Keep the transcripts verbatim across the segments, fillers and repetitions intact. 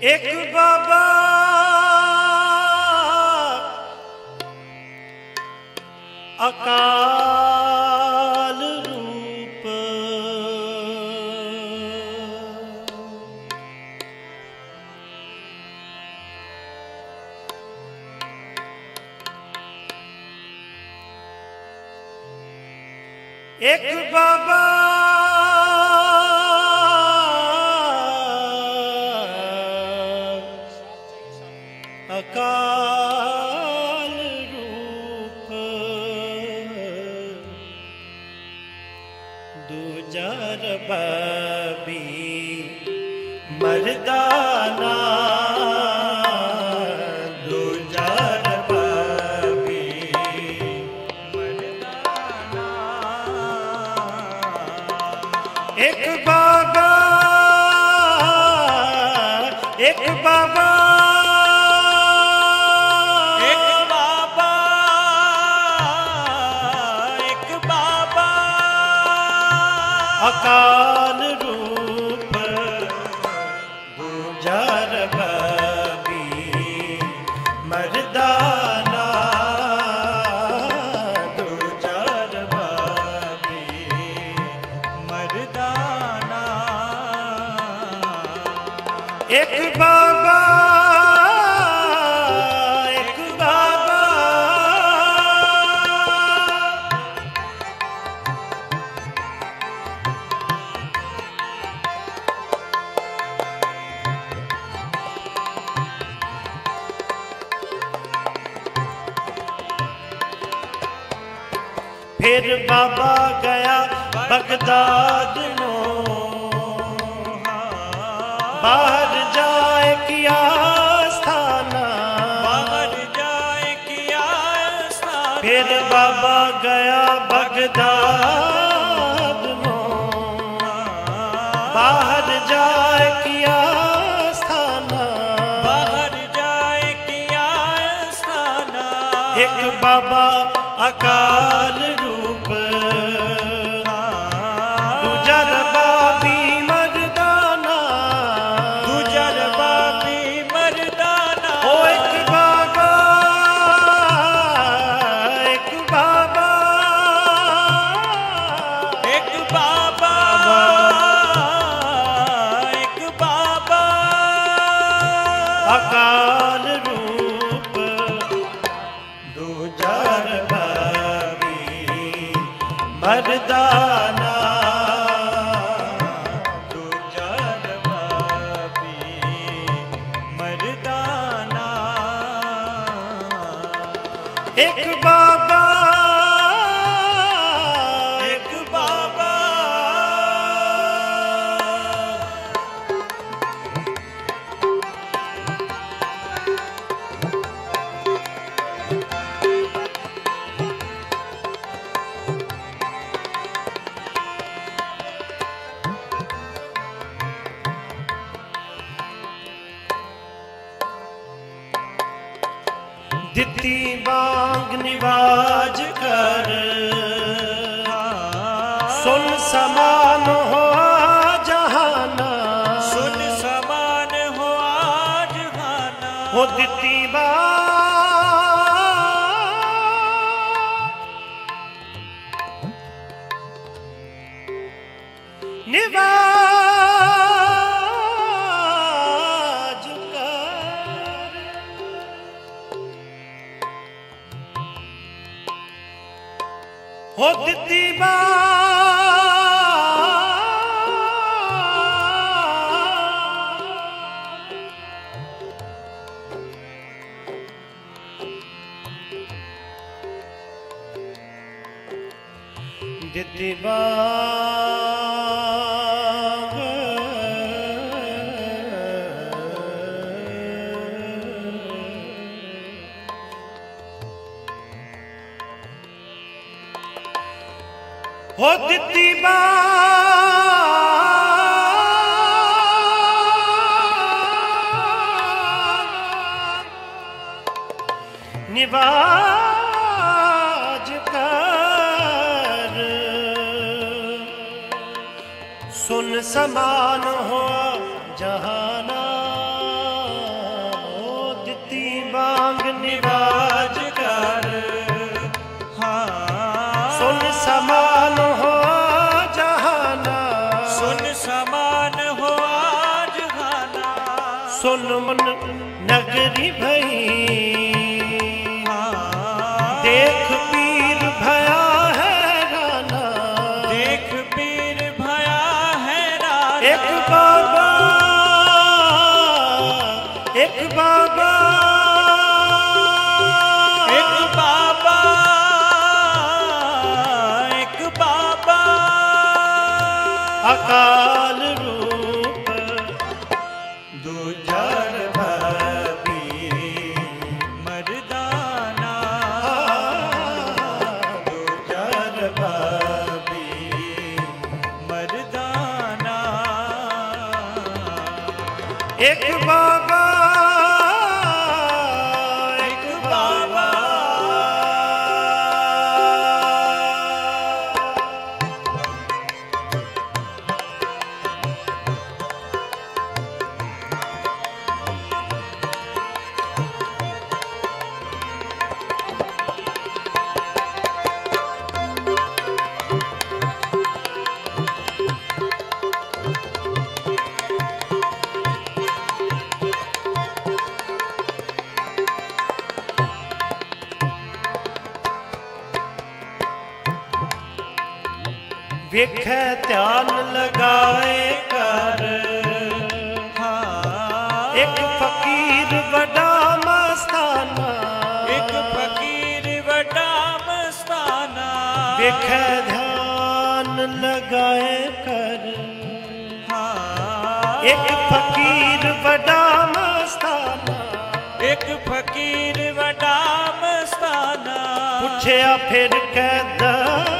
एक बाबा अकाल रूप, एक बाबा अकाल रूप, दूजा रबाबी मर्दाना, दूजा रबाबी मर्दाना। एक बाबा एक बाबा अकाल रूप, दूजा रबाबी मर्दाना, दूजा रबाबी मर्दाना। एक बाबा एक बाबा फिर बाबा गया बगदाद नो, बाहर जाए किया स्थाना, बाहर जाए किया स्थाना। फिर बाबा गया बगदाद नो, बाहर जाए किया स्थाना, बाहर जाए किया स्थाना। एक बाबा अकाल रूप, दूजा रबाबी मर्दाना, दूजा रबाबी मर्दाना। ओ एक बाबा एक बाबा एक बाबा एक बाबा अकाल रूप, दूजा मर्दाना, दूजा रबाबी मर्दाना। एक बाबा एक बाबा दिती बांग निवाज कर, सुन समान हो जहाना, सुन समान हो जहाना। हो दिती बांग निवाज कर, हो दिती दिती बांग हो दिती बांग निवाज कर, सुन समान हो जहाना, सुन मन नगरी भई, देख पीर भया है राना, देख पीर भया है राना। एक बाबा एक बाबा एक बाबा एक बाबा अकाल रूप दूजर भबी मर्दाना, दूजर भबी मर्दाना। एक बाबा एक बाबा वेखै ध्यान लगाए कर, हाँ। एक फकीर बड़ा मस्ताना, एक फकीर बड़ा मस्ताना। वेखै ध्यान लगाए कर, हाँ। एक फकीर बड़ा मस्ताना, एक फकीर बड़ा मस्ताना। पूछया फिर कै दस्तगीर,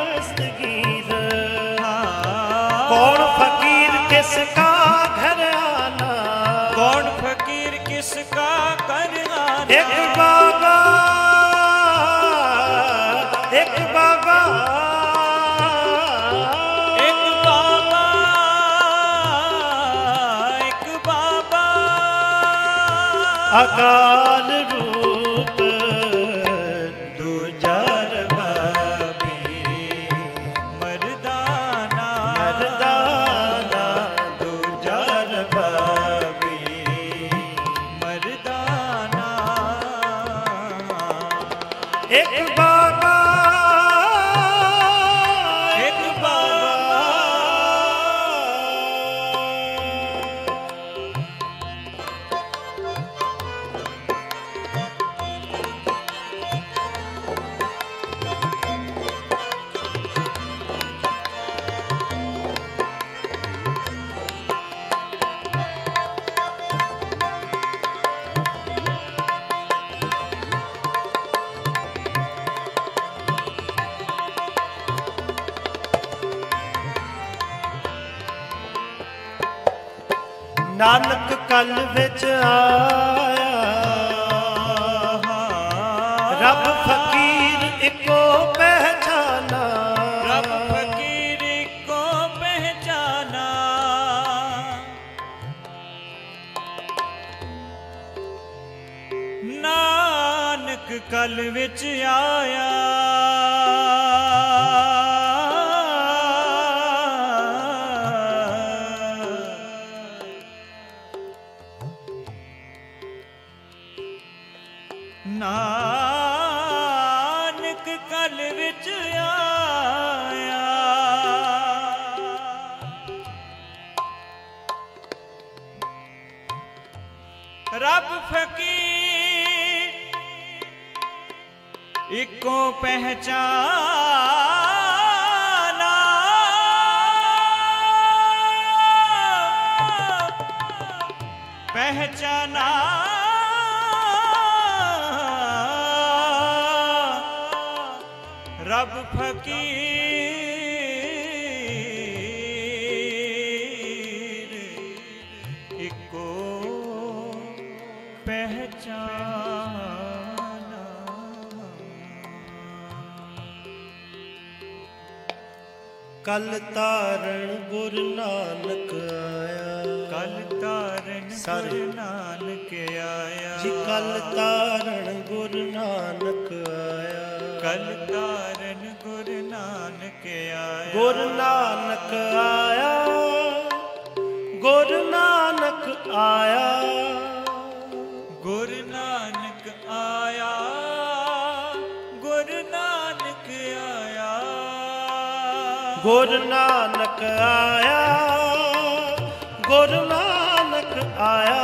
कौन फकीर किसका घर आना, कौन फकीर किसका घर आना। एक बाबा एक बाबा एक बाबा एक बाबा अकाल रूप दूजर भबी मर्दाना, मर्दाना, दूजर भबी मर्दाना। एक बाबा एक बाबा नानक कल विच आया, रब फकीर इको पहचाना, रब फकीर को पहचाना। नानक कल विच आया, नानक कल विच आया। रब फकीर इको पहचाना। पहचाना रब फकीर इको पहचाना। कल तारण गुरु नानक आया, कल तारण सारे। गुरु नानक आया। जी कल तारण गुरु नानक आया, कल तारण गुरु नानक आया। गुरु नानक आया, गुरु नानक आया, गुरु नानक आया, गुरु नानक आया, गुरु नानक आया, गुरु नानक आया,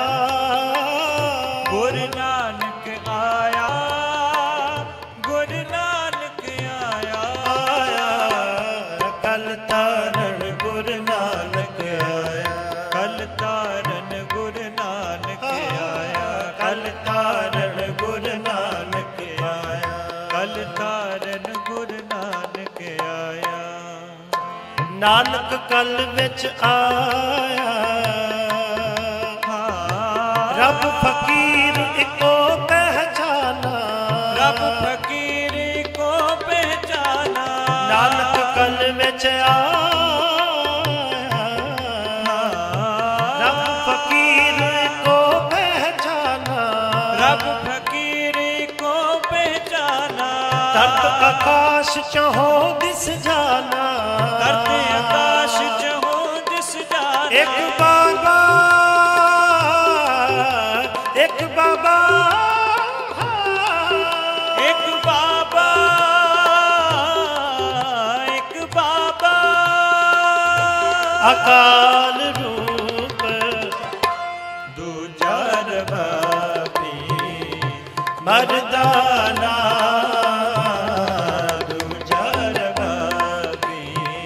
गुरु नानक आया, गुरु नानक आया, आया कल तारण गुरु नानक आया, कल तारन गुरु नानक आया, कल तारण गुरु नानक आया, कल तारन गुरु नानक आया। नानक कल विच आया, रब फकीर इको पहचाना, रब फकीर को पहचाना, नानक कल विच आया, रब फकीर को पहचाना, रब फकीर को पहचाना, तरत आकाश चहो दिस जाना, तरत आकाश चहो दिस जाना, एक बाबा एक बाबा एक बाबा एक बाबा अकाल रूप दूजा रबाबी मर्दाना, दूजा रबाबी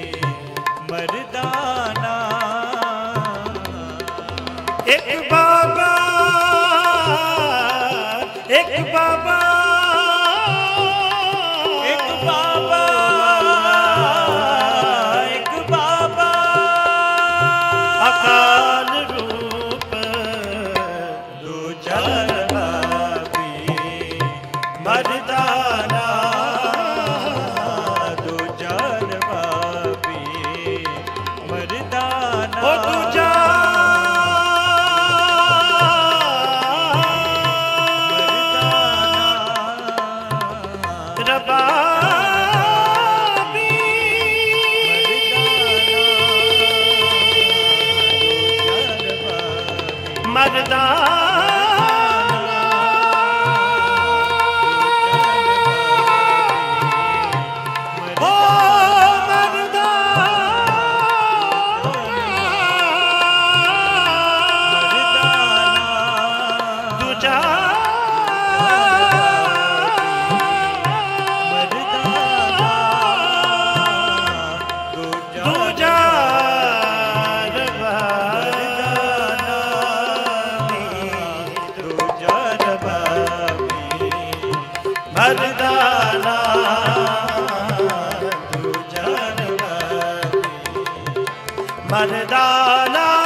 मर्दाना, एक बाबा एक बाबा एक बाबा एक बाबा अकाल रूप दूजा रबाबी मर्दाना, दूजा रबाबी मर्दाना, ओ दूजा रबाबी मर्दाना, ओ मर्दाना, दूजा दूजा मर्दाना, दूजा मर्दाना।